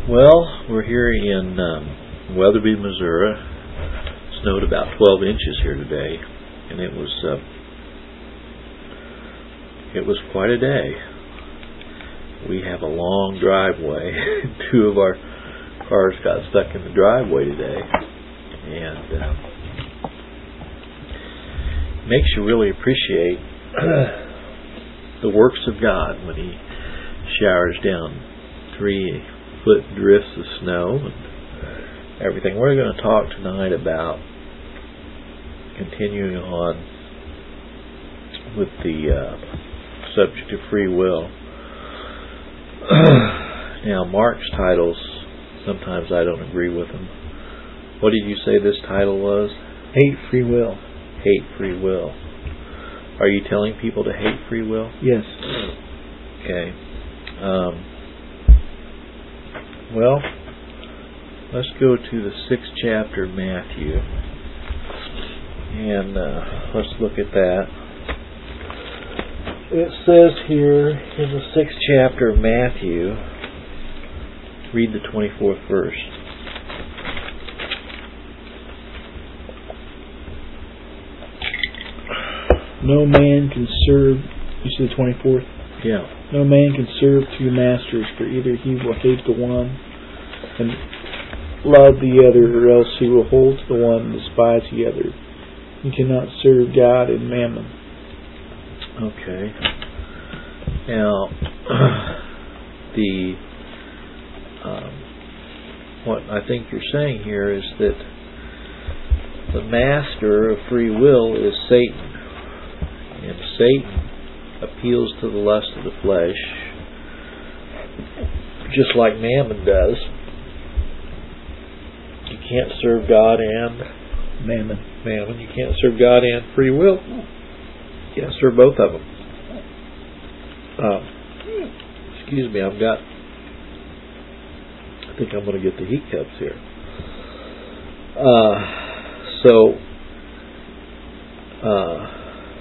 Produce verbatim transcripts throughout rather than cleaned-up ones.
Well, we're here in um, Weatherby, Missouri. It snowed about twelve inches here today, and it was uh, it was quite a day. We have a long driveway. Two of our cars got stuck in the driveway today, and uh, makes you really appreciate the works of God when He showers down three foot drifts of snow and everything. We're going to talk tonight about continuing on with the uh, subject of free will. Now, Mark's titles, sometimes I don't agree with them. What did you say this title was? Hate free will. Hate free will. Are you telling people to hate free will? Yes. Okay. Um, well, let's go to the sixth chapter of Matthew, and uh, let's look at that. It says here in the sixth chapter of Matthew, read the twenty-fourth verse. No man can serve, you see the twenty-fourth? Yeah. No man can serve two masters, for either he will hate the one and love the other, or else he will hold to the one and despise the other. You cannot serve God and mammon. Okay. Now, the um, what I think you're saying here is that the master of free will is Satan, and Satan appeals to the lust of the flesh, just like mammon does. You can't serve God and mammon. Mammon. You can't serve God and free will. You can't serve both of them. Uh, excuse me, I've got. I think I'm going to get the heat cups here. Uh, so. Uh,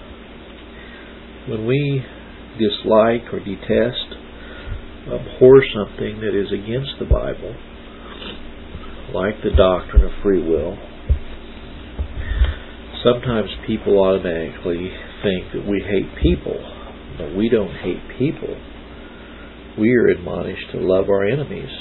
When we dislike or detest, abhor something that is against the Bible, like the doctrine of free will, sometimes people automatically think that we hate people, but we don't hate people. We are admonished to love our enemies,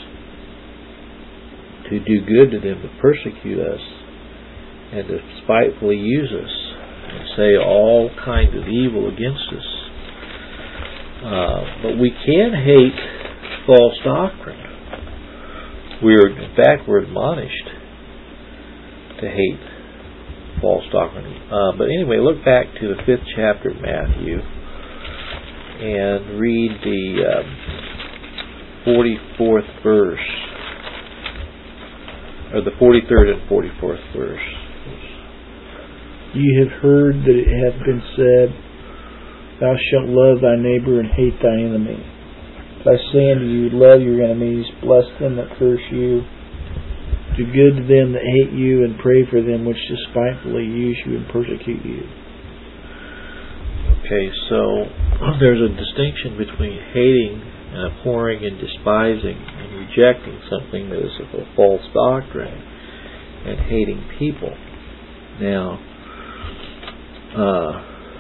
to do good to them that persecute us, and to spitefully use us, and say all kinds of evil against us. Uh, but we can hate false doctrine. We're, in fact, we're admonished to hate false doctrine. Uh, but anyway, look back to the fifth chapter of Matthew and read the um, forty-fourth verse, or the forty-third and forty-fourth verse. You have heard that it hath been said, Thou shalt love thy neighbor and hate thy enemy. But I say unto you, love your enemies, bless them that curse you, do good to them that hate you, and pray for them which despitefully use you and persecute you. Okay, so there's a distinction between hating and abhorring and despising and rejecting something that is of a false doctrine and hating people. Now, Uh,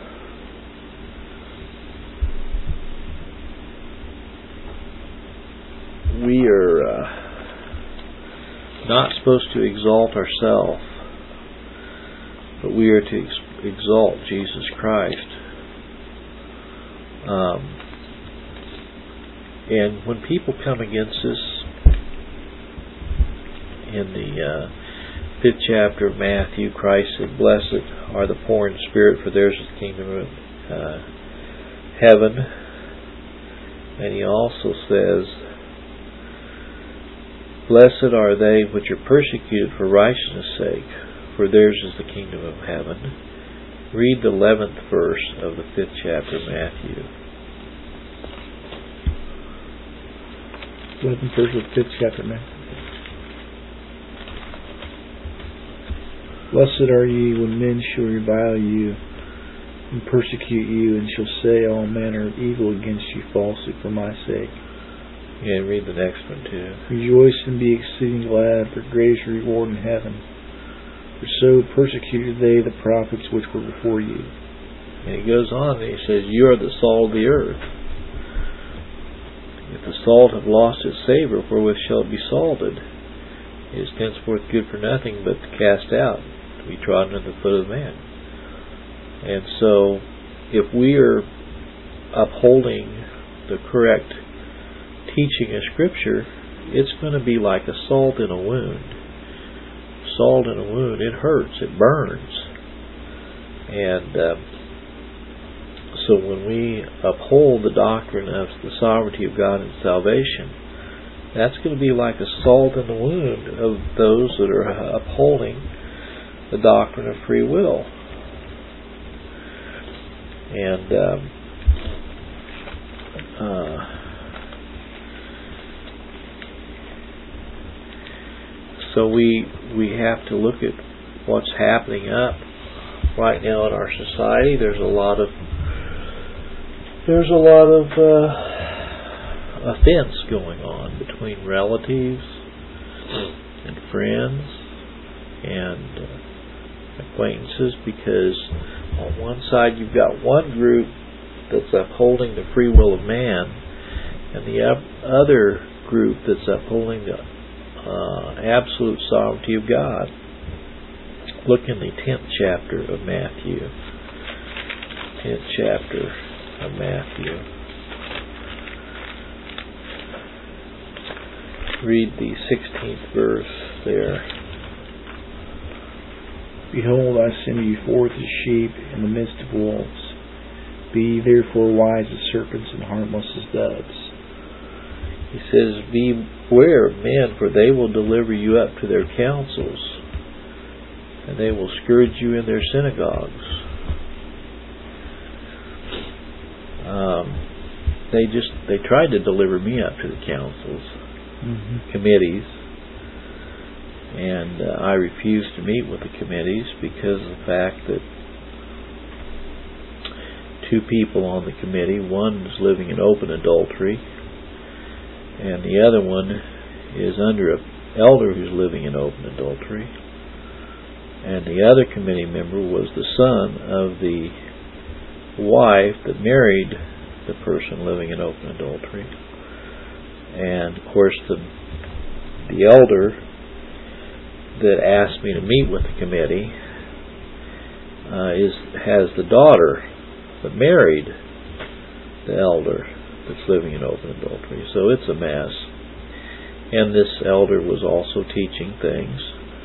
we are uh, not supposed to exalt ourselves, but we are to ex- exalt Jesus Christ. Um, and when people come against us in the uh, fifth chapter of Matthew, Christ said, Blessed are the poor in spirit, for theirs is the kingdom of uh, heaven. And He also says, Blessed are they which are persecuted for righteousness' sake, for theirs is the kingdom of heaven. Read the eleventh verse of the fifth chapter of Matthew. eleventh verse of the fifth chapter of Matthew. Blessed are ye when men shall revile you and persecute you, and shall say all manner of evil against you falsely for my sake. Yeah, read the next one too. Rejoice and be exceeding glad, for great is your reward in heaven. For so persecuted they the prophets which were before you. And he goes on and he says, you are the salt of the earth. If the salt have lost its savor, wherewith shall it be salted? It is henceforth good for nothing but to cast out, to be trodden under the foot of man. And so, if we are upholding the correct teaching of Scripture, it's going to be like a salt in a wound. Salt in a wound, it hurts, it burns. And uh, so when we uphold the doctrine of the sovereignty of God and salvation, that's going to be like a salt in the wound of those that are upholding the doctrine of free will. And um, uh, so we we have to look at what's happening up right now in our society. There's a lot of there's a lot of uh, offense going on between relatives and friends and uh, acquaintances, because on one side you've got one group that's upholding the free will of man, and the other group that's upholding the uh, absolute sovereignty of God. Look in the tenth chapter of Matthew. Tenth chapter of Matthew. Read the sixteenth verse there. Behold, I send you forth as sheep in the midst of wolves. Be therefore wise as serpents and harmless as doves. He says, beware of men, for they will deliver you up to their councils, and they will scourge you in their synagogues. Um, they just they tried to deliver me up to the councils, mm-hmm. committees, and uh, I refused to meet with the committees because of the fact that two people on the committee, one is living in open adultery, and the other one is under an elder who's living in open adultery. And the other committee member was the son of the wife that married the person living in open adultery. And of course the the elder that asked me to meet with the committee uh, is has the daughter that married the elder that's living in open adultery. So it's a mess. And this elder was also teaching things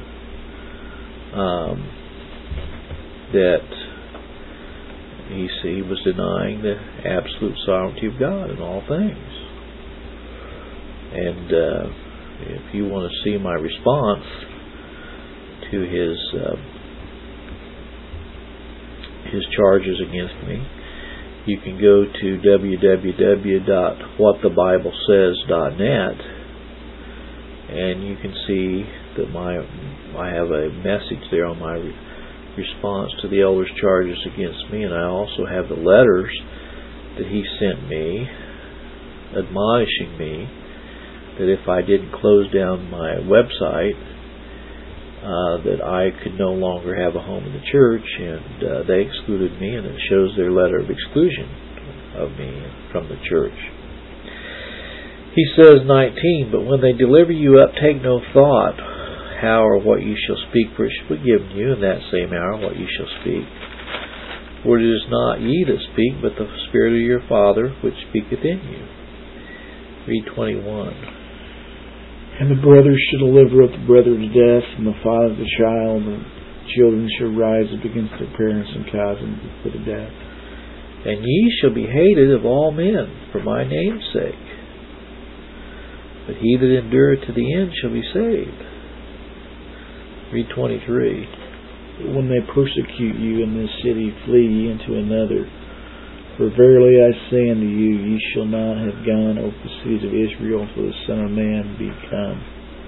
Um, that he, he was denying the absolute sovereignty of God in all things. And uh, if you want to see my response to his uh, his charges against me, you can go to w w w dot what the bible says dot net, and you can see that my I have a message there on my re- response to the elder's charges against me, and I also have the letters that he sent me admonishing me that if I didn't close down my website, uh, that I could no longer have a home in the church, and uh, they excluded me, and it shows their letter of exclusion of me from the church. He says, nineteen, but when they deliver you up, take no thought how or what you shall speak, for it shall be given you in that same hour what you shall speak. For it is not ye that speak, but the Spirit of your Father which speaketh in you. Read twenty-one. And the brother shall deliver up the brother to death, and the father the child, and the children shall rise up against their parents and cause them to be put to death. And ye shall be hated of all men for my name's sake. But he that endureth to the end shall be saved. Read twenty-three. When they persecute you in this city, flee ye into another. For verily I say unto you, ye shall not have gone over the cities of Israel until the Son of Man be come.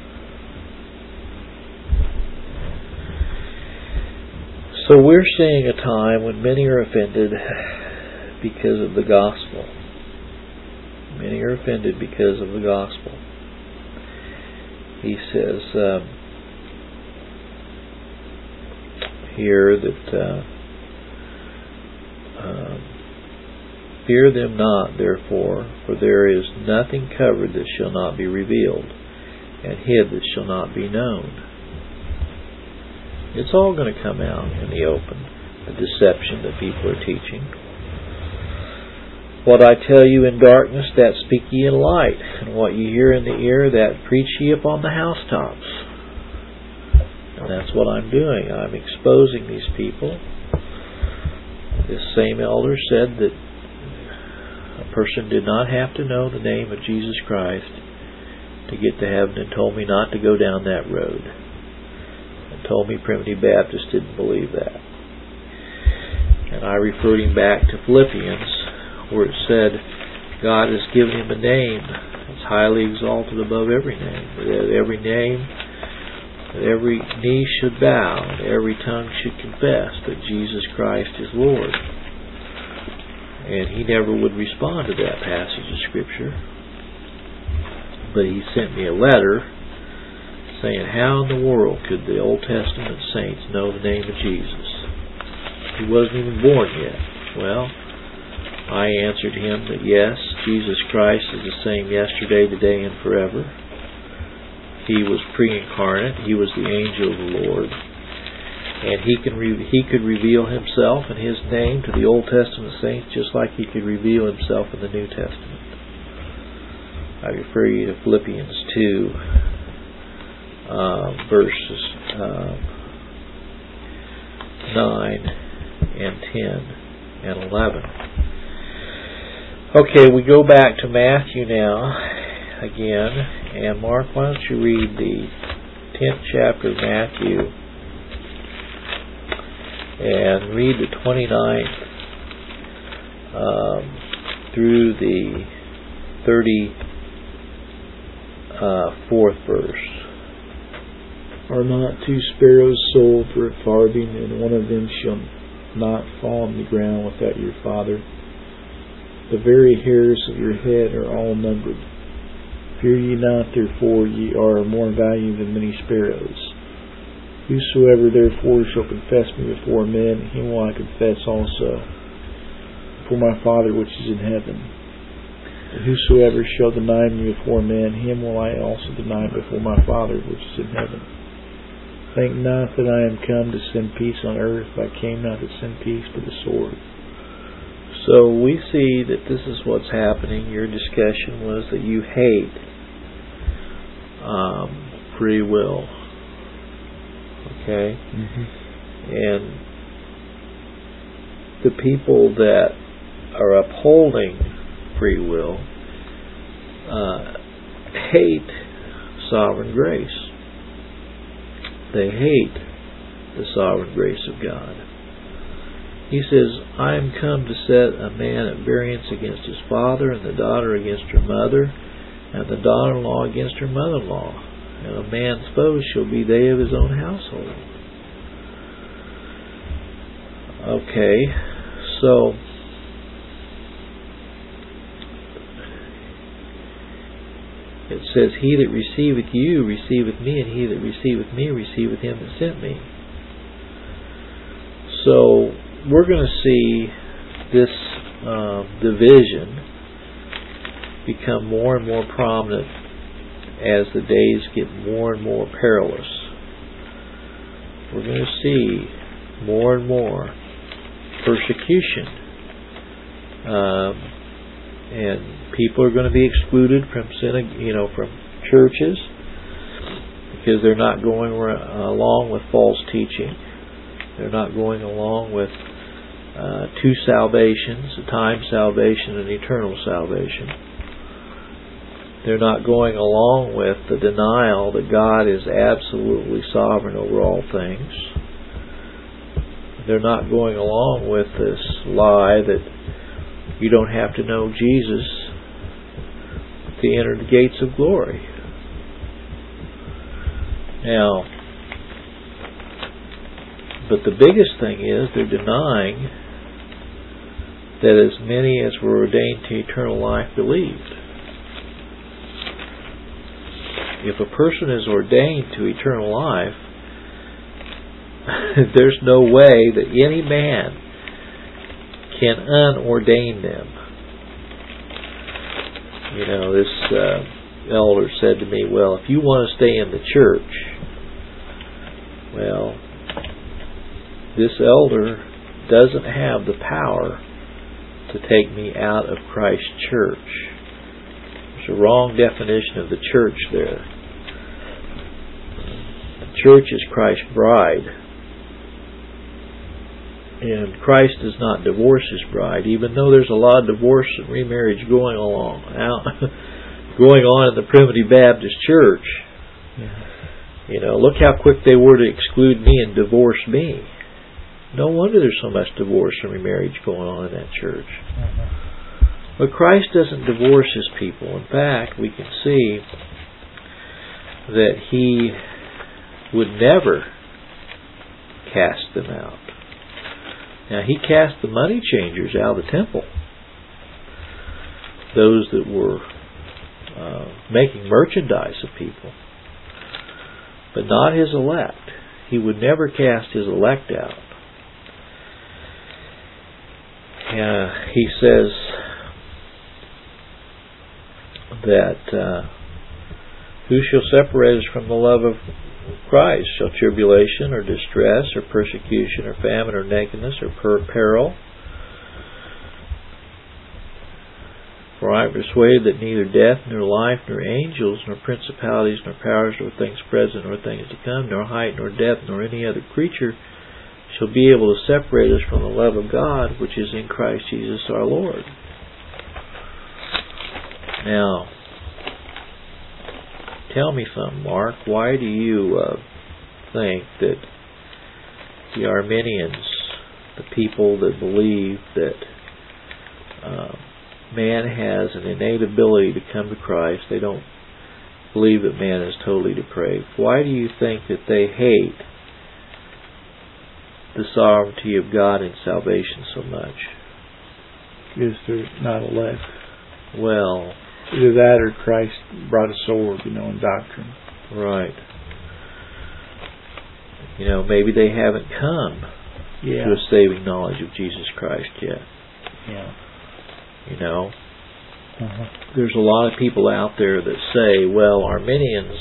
So we're seeing a time when many are offended because of the gospel. Many are offended because of the gospel. He says uh, here that uh, uh, fear them not, therefore, for there is nothing covered that shall not be revealed, and hid that shall not be known. It's all going to come out in the open, the deception that people are teaching. What I tell you in darkness, that speak ye in light, and what ye hear in the ear, that preach ye upon the housetops. And that's what I'm doing. I'm exposing these people. This same elder said that a person did not have to know the name of Jesus Christ to get to heaven, and told me not to go down that road. And told me Primitive Baptists didn't believe that. And I referred him back to Philippians, where it said God has given him a name that's highly exalted above every name, that every name, that every knee should bow, and every tongue should confess that Jesus Christ is Lord. And he never would respond to that passage of Scripture, but he sent me a letter saying, how in the world could the Old Testament saints know the name of Jesus? He wasn't even born yet. Well, I answered him that yes, Jesus Christ is the same yesterday, today, and forever. He was pre-incarnate. He was the angel of the Lord. And he can re- he could reveal himself and his name to the Old Testament saints just like he could reveal himself in the New Testament. I refer you to Philippians two, uh, verses uh, nine and ten and eleven. Okay, we go back to Matthew now, again, and Mark, why don't you read the tenth chapter of Matthew, and read the twenty-ninth um, through the thirty-fourth verse. Are not two sparrows sold for a farthing, and one of them shall not fall on the ground without your Father? The very hairs of your head are all numbered. Fear ye not, therefore, ye are more valuable than many sparrows. Whosoever therefore shall confess me before men, him will I confess also before my Father which is in heaven. And whosoever shall deny me before men, him will I also deny before my Father which is in heaven. Think not that I am come to send peace on earth. I came not to send peace, but a sword. So we see that this is what's happening. Your discussion was that you hate um, free will. Okay? Mm-hmm. And the people that are upholding free will uh, hate sovereign grace. They hate the sovereign grace of God. He says, I am come to set a man at variance against his father, and the daughter against her mother, and the daughter-in-law against her mother-in-law. And a man's foes shall be they of his own household. Okay, so it says, he that receiveth you receiveth me, and he that receiveth me receiveth him that sent me. So we're going to see this uh, division become more and more prominent as the days get more and more perilous. We're going to see more and more persecution, um, and people are going to be excluded from synag- you know, from churches because they're not going along with false teaching. They're not going along with uh, two salvations, a time salvation and eternal salvation. They're not going along with the denial that God is absolutely sovereign over all things. They're not going along with this lie that you don't have to know Jesus to enter the gates of glory. Now, but the biggest thing is they're denying that as many as were ordained to eternal life believed. if a person is ordained to eternal life, there's no way that any man can unordain them. You know, this uh, elder said to me, well, if you want to stay in the church, well, this elder doesn't have the power to take me out of Christ's church. There's a wrong definition of the church there. The church is Christ's bride. And Christ does not divorce His bride, even though there's a lot of divorce and remarriage going along out, going on in the Primitive Baptist Church. Yeah. You know, look how quick they were to exclude me and divorce me. No wonder there's so much divorce and remarriage going on in that church. Mm-hmm. But Christ doesn't divorce His people. In fact, we can see that He would never cast them out. Now, He cast the money changers out of the temple. Those that were uh, making merchandise of people. But not His elect. He would never cast His elect out. Uh, he says that uh, who shall separate us from the love of Christ? Shall tribulation or distress or persecution or famine or nakedness or per- peril? For I am persuaded that neither death nor life nor angels nor principalities nor powers nor things present nor things to come nor height nor depth nor any other creature shall be able to separate us from the love of God which is in Christ Jesus our Lord. Now, tell me something, Mark. Why do you uh, think that the Arminians, the people that believe that uh, man has an innate ability to come to Christ, they don't believe that man is totally depraved, why do you think that they hate the sovereignty of God in salvation so much? Because they're not elect. Well, either that or Christ brought a sword, you know, in doctrine. Right. You know, maybe they haven't come yeah. to a saving knowledge of Jesus Christ yet. Yeah. You know, uh-huh. There's a lot of people out there that say, well, Arminians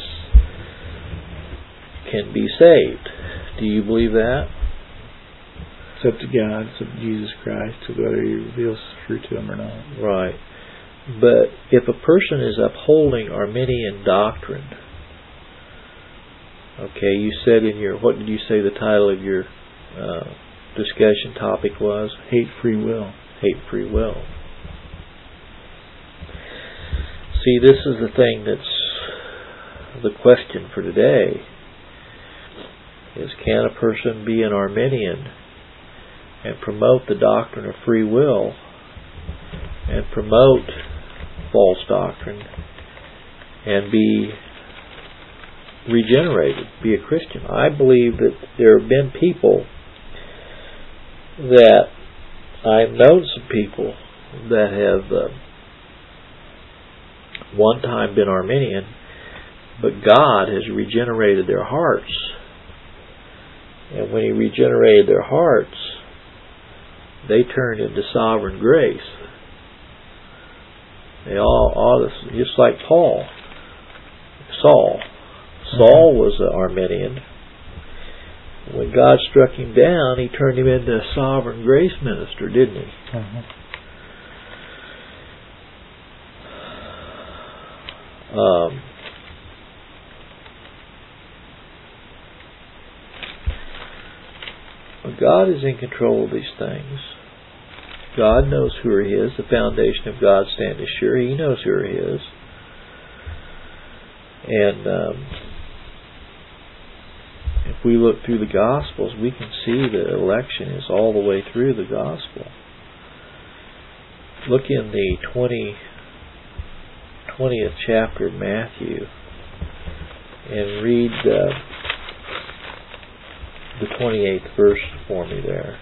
can be saved. Do you believe that? It's up to God. It's up to Jesus Christ to whether He reveals truth to them or not. Right. But if a person is upholding Arminian doctrine, okay, you said in your, what did you say the title of your uh, discussion topic was? Hate free will. Hate free will. See, this is the thing that's the question for today, is can a person be an Arminian and promote the doctrine of free will and promote false doctrine and be regenerated, be a Christian? I believe that there have been people that I've known some people that have uh, one time been Arminian, but God has regenerated their hearts. And when He regenerated their hearts, they turned into sovereign grace. They all, all just like Paul, Saul. Saul was an Arminian. When God struck him down, He turned him into a sovereign grace minister, didn't He? Uh-huh. Um, God is in control of these things. God knows who are His. The foundation of God standeth sure. He knows who are His. And um, if we look through the Gospels, we can see that election is all the way through the Gospel. Look in the twentieth chapter of Matthew and read uh, the twenty-eighth verse for me there.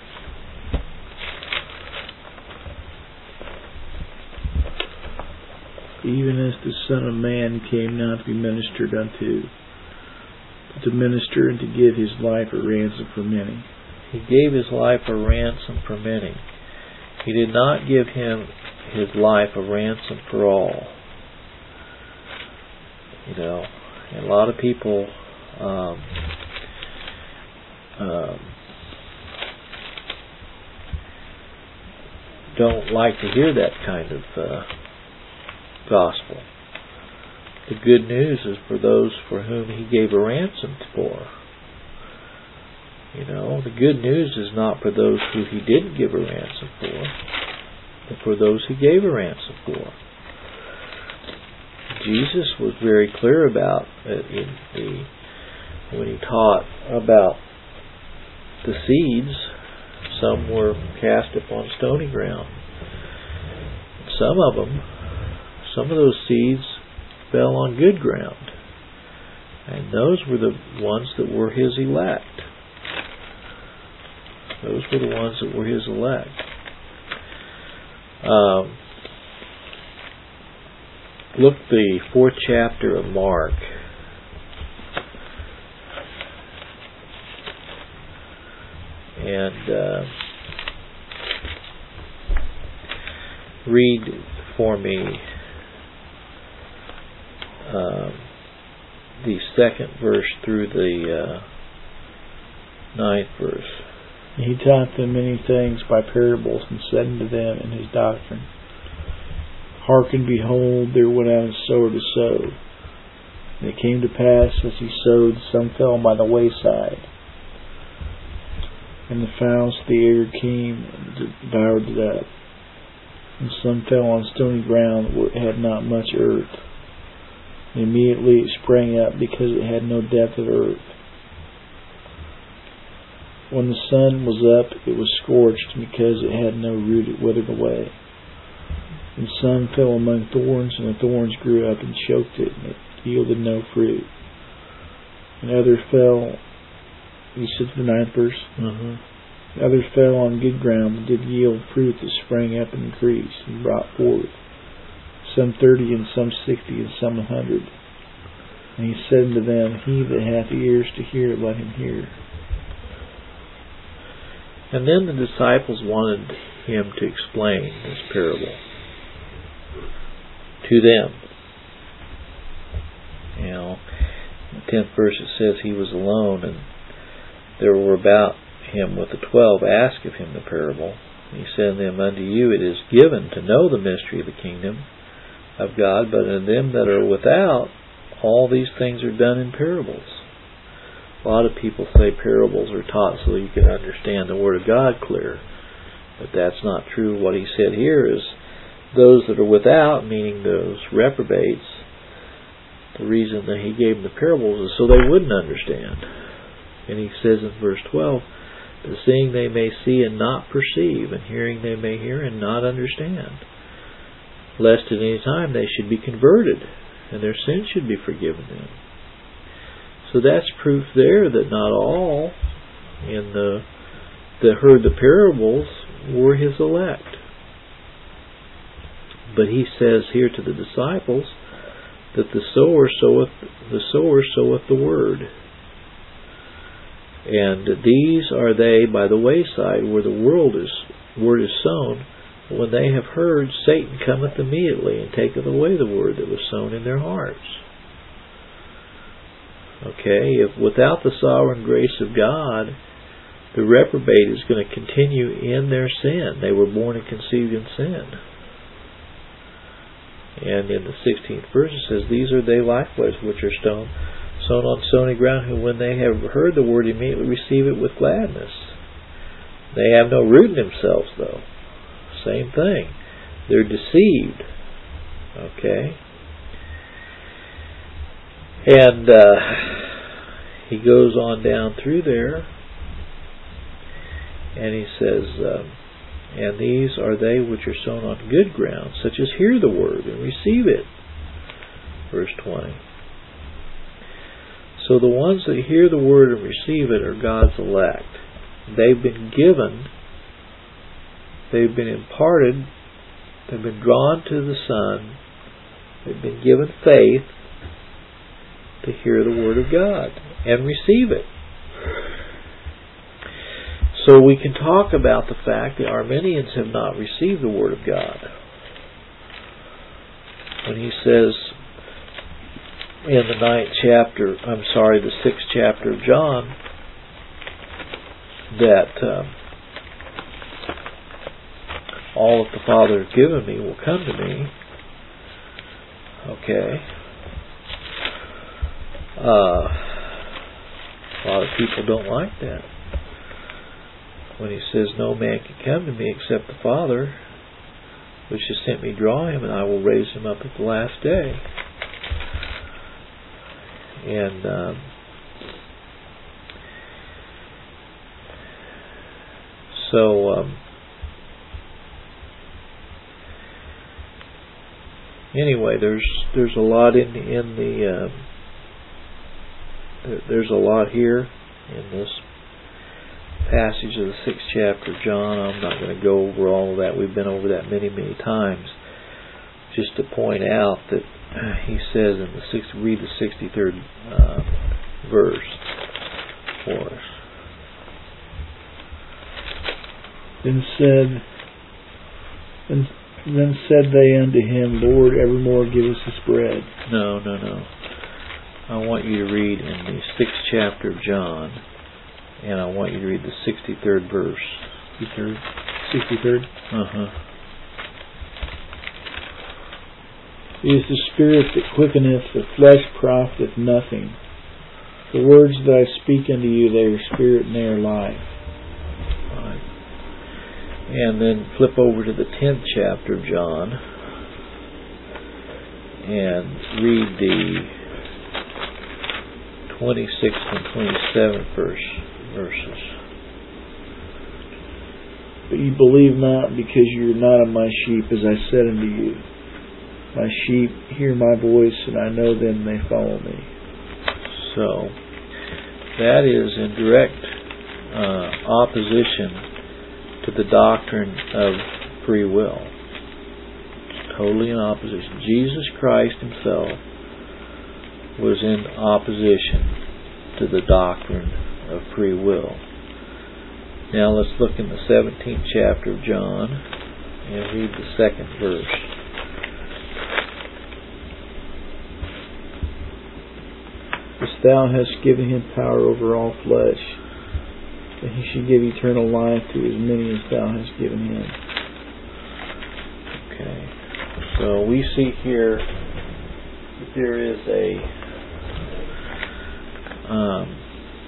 even as the Son of Man came not to be ministered unto, but to minister and to give his life a ransom for many. He gave his life a ransom for many. He did not give him his life a ransom for all. You know, and a lot of people um, um, don't like to hear that kind of uh, gospel. The good news is for those for whom he gave a ransom for. You know, the good news is not for those who he didn't give a ransom for, but for those he gave a ransom for. Jesus was very clear about it in the, when he taught about the seeds. Some were cast upon stony ground. Some of them, some of those seeds fell on good ground. And those were the ones that were his elect. Those were the ones that were his elect. Um, look the fourth chapter of Mark. And uh, read for me uh, the second verse through the uh, ninth verse. He taught them many things by parables, and said unto them in his doctrine, Hearken, behold, there went out a sower to sow. And it came to pass, as he sowed, some fell by the wayside, and the fowls of the air came and devoured it up. And some fell on stony ground where it had not much earth. And immediately it sprang up, because it had no depth of earth. When the sun was up, it was scorched, and because it had no root, it withered away. And some fell among thorns, and the thorns grew up and choked it, and it yielded no fruit. And others fell, you said the ninth verse? Mm-hmm. Others fell on good ground, and did yield fruit that sprang up and increased, and brought forth, some thirty, and some sixty, and some a hundred. And he said unto them, He that hath ears to hear, let him hear. And then the disciples wanted him to explain this parable to them. You know, in the tenth verse it says he was alone, and there were about him with the twelve asked of him the parable. And he said unto them, Unto you it is given to know the mystery of the kingdom of God, but unto them that are without, all these things are done in parables. A lot of people say parables are taught so you can understand the Word of God clear. But that's not true. What he said here is those that are without, meaning those reprobates, the reason that he gave them the parables is so they wouldn't understand. And he says in verse twelve, But seeing they may see and not perceive, and hearing they may hear and not understand, lest at any time they should be converted, and their sins should be forgiven them. So that's proof there that not all in the that heard the parables were his elect. But he says here to the disciples that the sower soweth the sower soweth the word. And these are they by the wayside, where the world is word is sown. When they have heard, Satan cometh immediately and taketh away the word that was sown in their hearts. Okay, if without the sovereign grace of God, the reprobate is going to continue in their sin. They were born and conceived in sin. And in the sixteenth verse it says, These are they likewise which are stone, sown on stony ground, who when they have heard the word immediately receive it with gladness. They have no root in themselves, though. Same thing. They're deceived. Okay? And uh, he goes on down through there, and he says, um, And these are they which are sown on good ground, such as hear the word and receive it. Verse twenty. So the ones that hear the word and receive it are God's elect. They've been given, they've been imparted, they've been drawn to the Son They've been given faith to hear the Word of God and receive it. So we can talk about the fact that Arminians have not received the Word of God. When he says in the ninth chapter, I'm sorry, the sixth chapter of John, that uh, all that the Father has given me will come to me. Okay. Uh, a lot of people don't like that. When he says, no man can come to me except the Father, which has sent me, draw him, and I will raise him up at the last day. And um, so um, anyway, there's there's a lot in in the uh, there's a lot here in this passage of the sixth chapter of John. I'm not going to go over all of that. We've been over that many, many times. Just to point out that he says in the sixth, read the sixty-third uh, verse for us. Then said, then, then said they unto him, Lord, evermore give us this bread. No, no, no. I want you to read in the sixth chapter of John. And I want you to read the sixty-third verse. sixty-third? sixty-third? Uh-huh. It is the Spirit that quickeneth, the flesh profiteth nothing. The words that I speak unto you, they are spirit and they are life. Right. And then flip over to the tenth chapter of John and read the twenty-sixth and twenty-seventh verse. verses. But ye believe not, because you are not of my sheep, as I said unto you. My sheep hear my voice, and I know them, and they follow me. So, that is in direct uh, opposition to the doctrine of free will. It's totally in opposition. Jesus Christ himself was in opposition to the doctrine of free will. Now let's look in the seventeenth chapter of John and read the second verse. As thou hast given him power over all flesh, that he should give eternal life to as many as thou hast given him. Okay. So we see here that there is a um,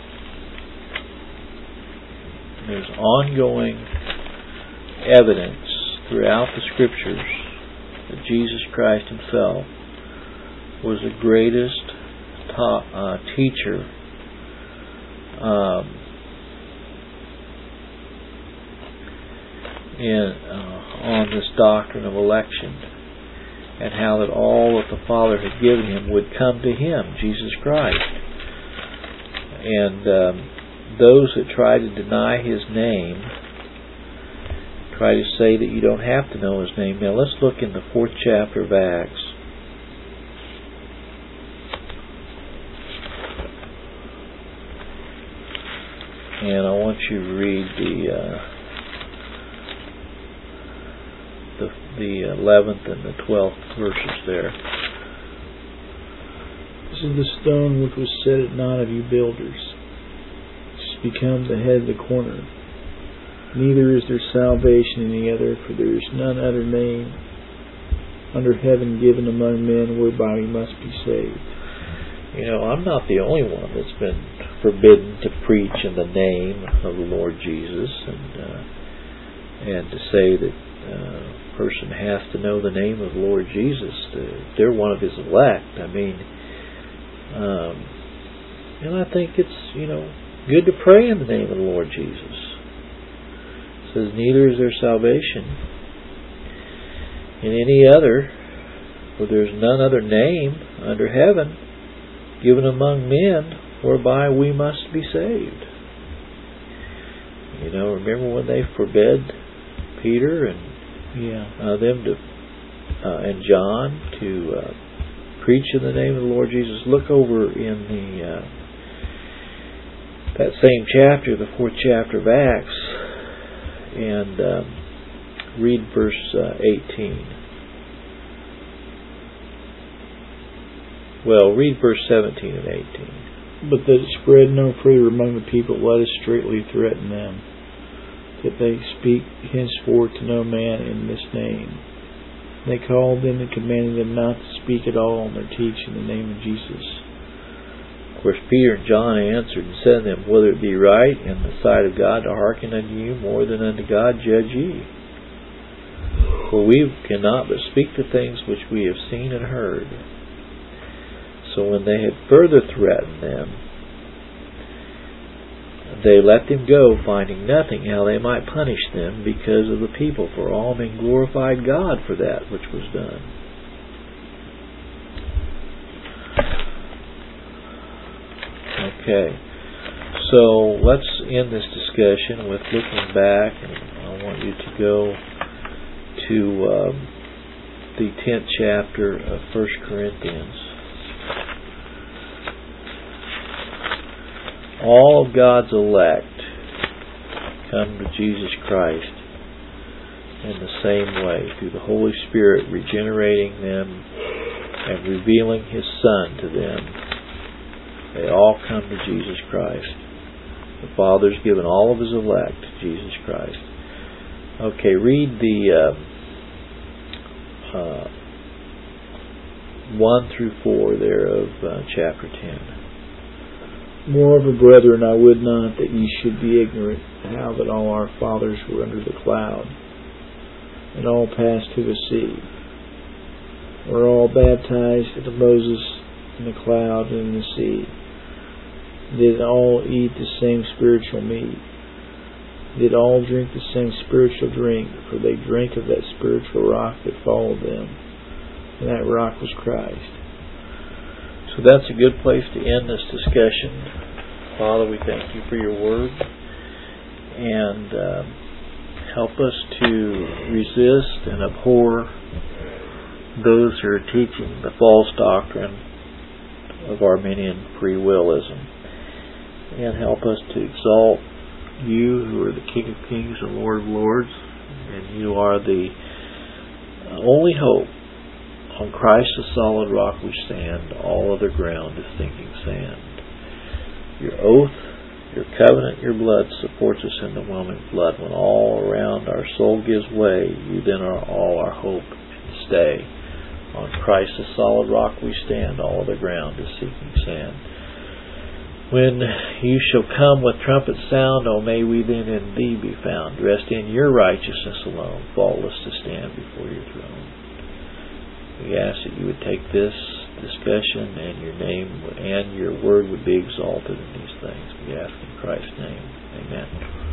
There's ongoing evidence throughout the Scriptures that Jesus Christ himself was the greatest ta- uh, teacher um, in, uh, on this doctrine of election, and how that all that the Father had given him would come to him, Jesus Christ. And um, those that try to deny his name try to say that you don't have to know his name. Now let's look in the fourth chapter of Acts. And I want you to read the uh, the the eleventh and the twelfth verses there. This is the stone which was set at naught of you builders, become the head of the corner. Neither is there salvation in any other, for there is none other name under heaven given among men whereby we must be saved. You know, I'm not the only one that's been forbidden to preach in the name of the Lord Jesus, and uh, and to say that uh, a person has to know the name of the Lord Jesus. To, they're one of his elect. I mean, um, and I think it's, you know, good to pray in the name of the Lord Jesus. It says, neither is there salvation in any other, for there is none other name under heaven given among men whereby we must be saved. You know, remember when they forbade Peter and yeah. uh, them to uh, and John to uh, preach in the name of the Lord Jesus. Look over in the uh, that same chapter, the fourth chapter of Acts, and um, read verse uh, eighteen. Well, read verse seventeen and eighteen. But that it spread no further among the people, let us straightly threaten them, that they speak henceforth to no man in this name. They called them and commanded them not to speak at all, nor teach in the name of Jesus. Of course, Peter and John answered and said to them, Whether it be right in the sight of God to hearken unto you more than unto God, judge ye. For we cannot but speak the things which we have seen and heard. So when they had further threatened them, they let them go, finding nothing how they might punish them because of the people, for all men glorified God for that which was done. Okay, so let's end this discussion with looking back, and I want you to go to um, the tenth chapter of First Corinthians. All of God's elect come to Jesus Christ in the same way, through the Holy Spirit regenerating them and revealing His Son to them. They all come to Jesus Christ. The Father's given all of His elect to Jesus Christ. Okay, read the uh, uh, one through four there of uh, chapter ten. Moreover, brethren, I would not that ye should be ignorant how that all our fathers were under the cloud, and all passed through the sea, were all baptized into Moses in the cloud and in the sea, did all eat the same spiritual meat, did all drink the same spiritual drink, for they drank of that spiritual rock that followed them, and that rock was Christ. So that's a good place to end this discussion. Father, we thank you for your word, and uh, help us to resist and abhor those who are teaching the false doctrine of Arminian free willism, and help us to exalt you, who are the King of Kings and Lord of Lords, and you are the only hope. On Christ the solid rock we stand, all other ground is sinking sand. Your oath, your covenant, your blood supports us in the whelming flood. When all around our soul gives way, you then are all our hope and stay. On Christ the solid rock we stand, all other ground is sinking sand. When you shall come with trumpet sound, O may we then in thee be found, dressed in your righteousness alone, faultless to stand before your throne. We ask that you would take this discussion and your name and your word would be exalted in these things. We ask in Christ's name. Amen.